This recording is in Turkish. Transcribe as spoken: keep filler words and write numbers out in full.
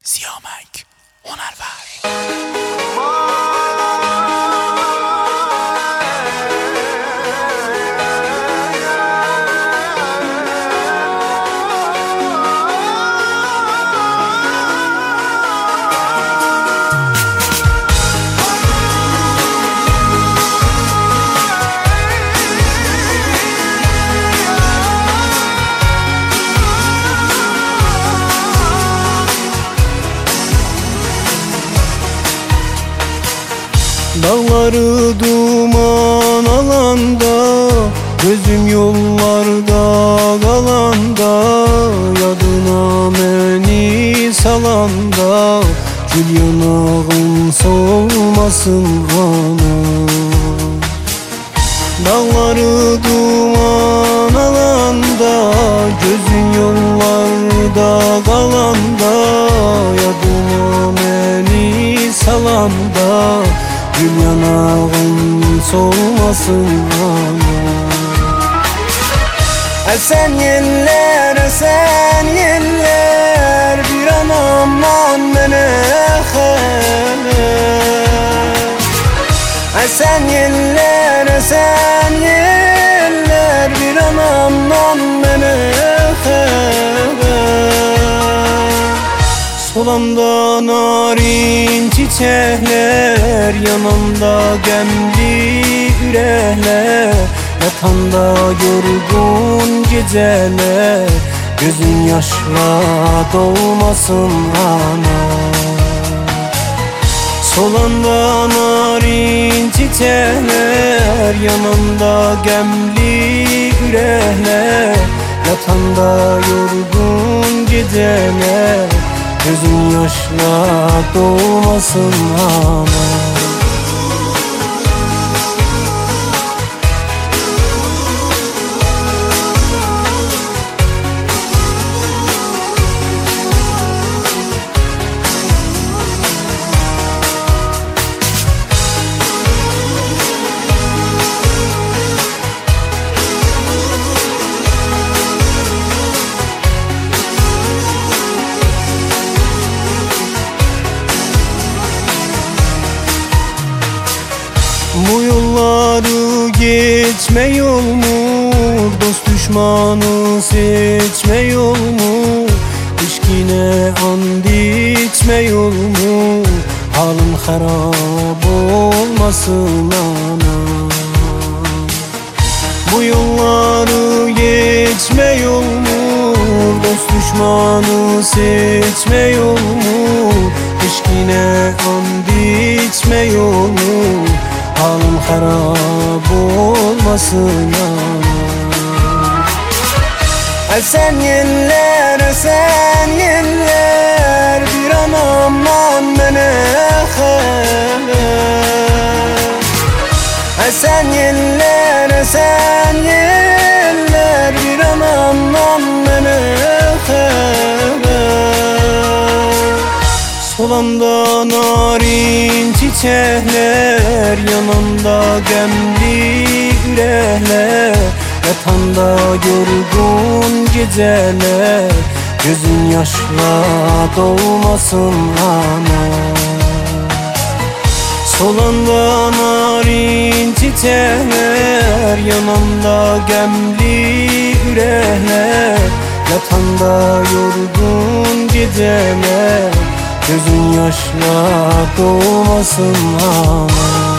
Siyamek Honerver. Dağları duman alanda, gözüm yollarda kalanda, yadına beni salanda, gül yanağın solmasın ana. Dağları duman alanda, gözün yollarda kalanda, yadına beni salanda, gül yanağın solmasın ana. Esen yeller, esen yeller, bir anamdan mene xəbər. Esen yeller, esen yeller, bir anamdan mene xəbər. Solanda narin çiçekler, yanımda gemli ürəklər, yatanda yorgun geceler, gözün yaşla dolmasın ana. Solanda narin çiçekler, yanımda gemli ürəklər, yatanda yorgun geceler, gözün yaşla dolmasın ana. Bu yolları geçme yol mu? Dost düşmanı seçme yol mu? İşkine and içme yol mu? Halın harap olmasın ana. Bu yolları geçme yol mu? Dost düşmanı seçme yol mu? İşkine and içme yol mu? Halım harap olmasın ana. Esen yeller, esen yeller, bir anamdan mene xəbər. Esen yeller, esen yeller, bir anamdan mene xəbər. Solanda narin çiçekler, yanımda gemli ürəklər, yatanda yorgun geceler, gözün yaşla dolmasın ana. Solanda narin çiçekler, yanımda gemli ürəklər, yatanda yorgun geceler, gözün yaşla dolmasın ana.